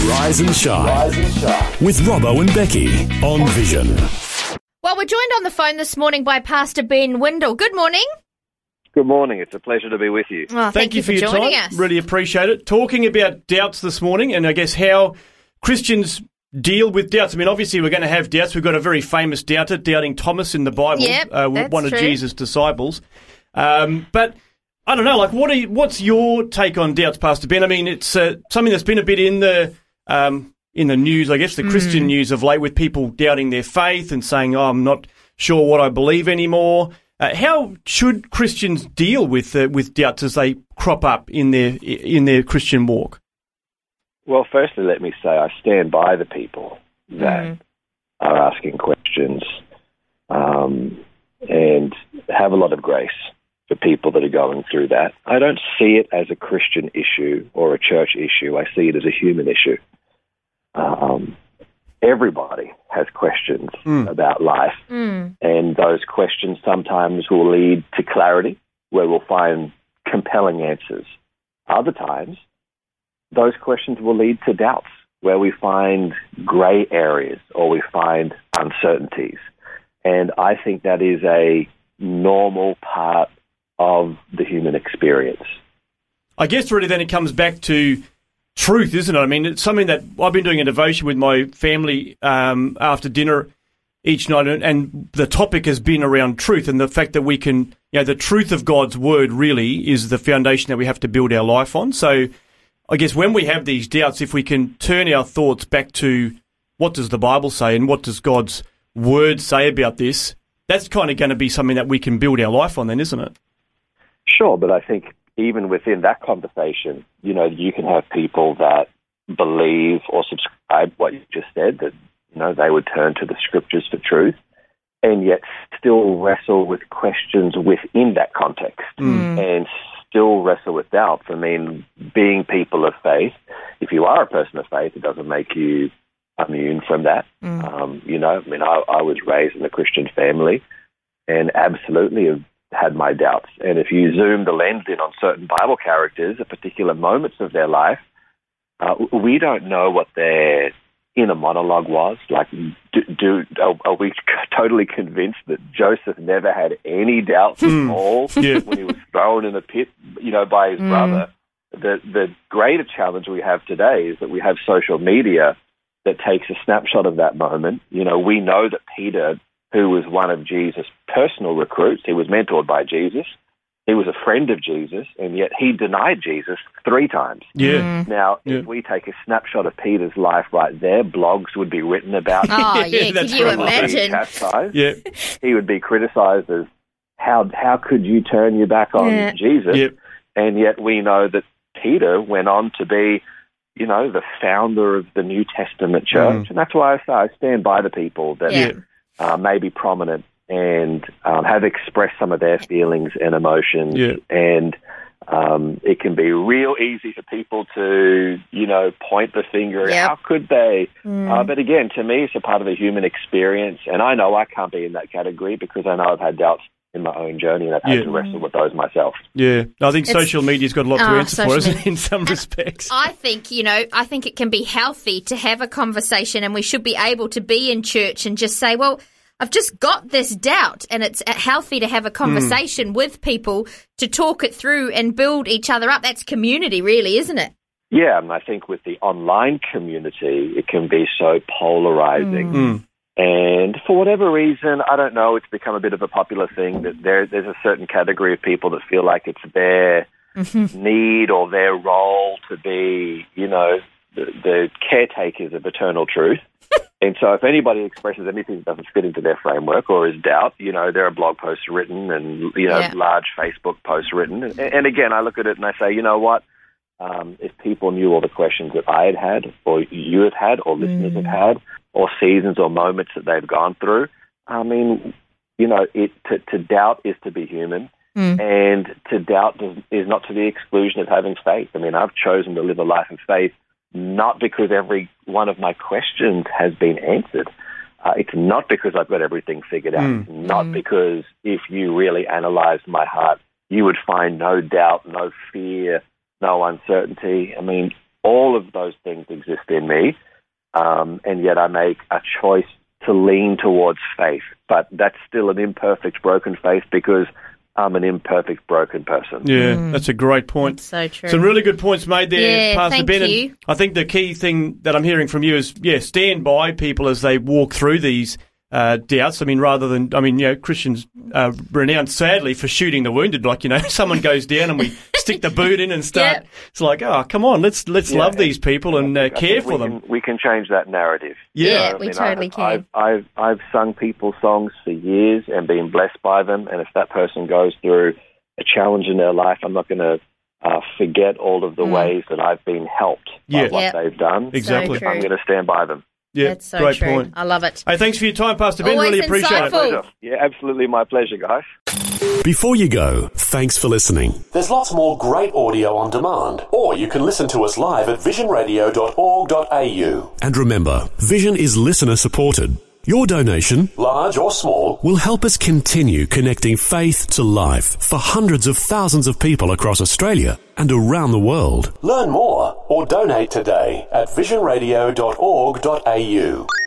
Rise and Shine with Robbo and Becky on Vision. Well, we're joined on the phone this morning by Pastor Ben Windle. Good morning. Good morning. It's a pleasure to be with you. Oh, thank you for your joining time. Us. Really appreciate it. Talking about doubts this morning and I guess how Christians deal with doubts. I mean, obviously we're going to have doubts. We've got a very famous doubter, Doubting Thomas in the Bible, one of Jesus' disciples. But I don't know, like what's your take on doubts, Pastor Ben? I mean, it's something that's been a bit in the news, I guess, the Christian news of late, with people doubting their faith and saying, "Oh, I'm not sure what I believe anymore." How should Christians deal with doubts as they crop up in their Christian walk? Well, firstly, let me say I stand by the people that are asking questions and have a lot of grace for people that are going through that. I don't see it as a Christian issue or a church issue. I see it as a human issue. Everybody has questions about life, and those questions sometimes will lead to clarity, where we'll find compelling answers. Other times, those questions will lead to doubts, where we find gray areas or we find uncertainties. And I think that is a normal part of the human experience. I guess really then it comes back to truth, isn't it? I mean, it's something that I've been doing a devotion with my family after dinner each night, and the topic has been around truth and the fact that we can, the truth of God's word really is the foundation that we have to build our life on. So I guess when we have these doubts, if we can turn our thoughts back to what does the Bible say and what does God's word say about this, that's kind of going to be something that we can build our life on then, isn't it? Sure, but I think even within that conversation, you can have people that believe or subscribe what you just said, that, they would turn to the scriptures for truth, and yet still wrestle with questions within that context and still wrestle with doubts. I mean, being people of faith, if you are a person of faith, it doesn't make you immune from that. I was raised in a Christian family and absolutely have had my doubts. And if you zoom the lens in on certain Bible characters at particular moments of their life, we don't know what their inner monologue was. Like, are we totally convinced that Joseph never had any doubts at all when he was thrown in a pit, by his brother? The greater challenge we have today is that we have social media that takes a snapshot of that moment. We know that Peter, who was one of Jesus' personal recruits, he was mentored by Jesus, he was a friend of Jesus, and yet he denied Jesus 3 times. Yeah. Now, if we take a snapshot of Peter's life right there, blogs would be written about him. Oh, yeah, could you imagine? Yeah. He would be criticized as, how could you turn your back on Jesus? Yep. And yet we know that Peter went on to be, the founder of the New Testament church. And that's why I say I stand by the people that may be prominent and have expressed some of their feelings and emotions. Yeah. And it can be real easy for people to, point the finger. Yep. How could they? But again, to me, it's a part of the human experience. And I know I can't be in that category because I know I've had doubts in my own journey and I've had to wrestle with those myself. Yeah. I think social media's got a lot to answer for, isn't it, in some respects? I think it can be healthy to have a conversation, and we should be able to be in church and just say, well, I've just got this doubt, and it's healthy to have a conversation with people to talk it through and build each other up. That's community, really, isn't it? Yeah, and I think with the online community, it can be so polarizing. And for whatever reason, I don't know, it's become a bit of a popular thing that there's a certain category of people that feel like it's their need or their role to be, the caretakers of eternal truth. And so if anybody expresses anything that doesn't fit into their framework or is doubt, there are blog posts written and, large Facebook posts written. And again, I look at it and I say, you know what? If people knew all the questions that I had, or you have had, or listeners have had, or seasons or moments that they've gone through, I mean, to doubt is to be human, and to doubt is not to the exclusion of having faith. I mean, I've chosen to live a life of faith not because every one of my questions has been answered. It's not because I've got everything figured out. It's not because if you really analyzed my heart, you would find no doubt, no fear, no uncertainty. I mean, all of those things exist in me, and yet I make a choice to lean towards faith. But that's still an imperfect, broken faith because I'm an imperfect, broken person. Yeah, that's a great point. That's so true. Some really good points made there, Pastor thank Ben. you. And I think the key thing that I'm hearing from you is, stand by people as they walk through these doubts. I mean, rather than, Christians are renowned, sadly, for shooting the wounded. Like, someone goes down and we stick the boot in and start. Yep. It's like, oh, come on, let's love these people and care for them. We can change that narrative. Yeah, we totally can. I've sung people's songs for years and been blessed by them. And if that person goes through a challenge in their life, I'm not going to forget all of the ways that I've been helped by what they've done. Exactly. So I'm going to stand by them. Yeah, that's so great true. point. I love it. Hey, thanks for your time, Pastor Ben. Always really appreciate insightful. it. Yeah, absolutely my pleasure, guys. Before you go, thanks for listening. There's lots more great audio on demand, or you can listen to us live at visionradio.org.au. And remember, Vision is listener supported. Your donation, large or small, will help us continue connecting faith to life for hundreds of thousands of people across Australia and around the world. Learn more or donate today at visionradio.org.au.